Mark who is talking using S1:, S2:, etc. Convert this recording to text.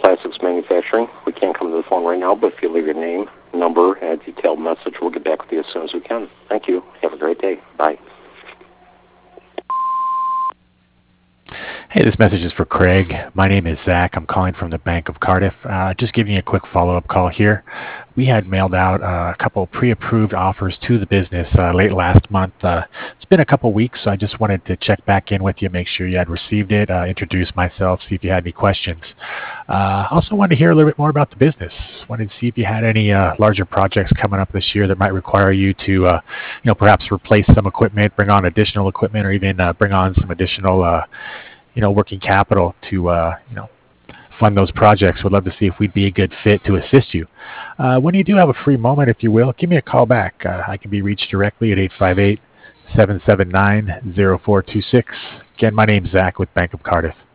S1: Plastics Manufacturing. We can't come to the phone right now, but if you leave your name, number, and a detailed message, we'll get back with you as soon as we can. Thank you. Have a great day. Bye.
S2: Hey, this message is for Craig. My name is Zach. I'm calling from the Bank of Cardiff. Just giving you a quick follow-up call here. We had mailed out a couple pre-approved offers to the business late last month. It's been a couple weeks, so I just wanted to check back in with you, make sure you had received it, introduce myself, see if you had any questions. Also wanted to hear a little bit more about the business. Wanted to see if you had any larger projects coming up this year that might require you to, perhaps replace some equipment, bring on additional equipment, or even bring on some additional working capital to, fund those projects. Would love to see if we'd be a good fit to assist you. When you do have a free moment, if you will, give me a call back. I can be reached directly at 858-779-0426. Again, my name's Zach with Bank of Cardiff.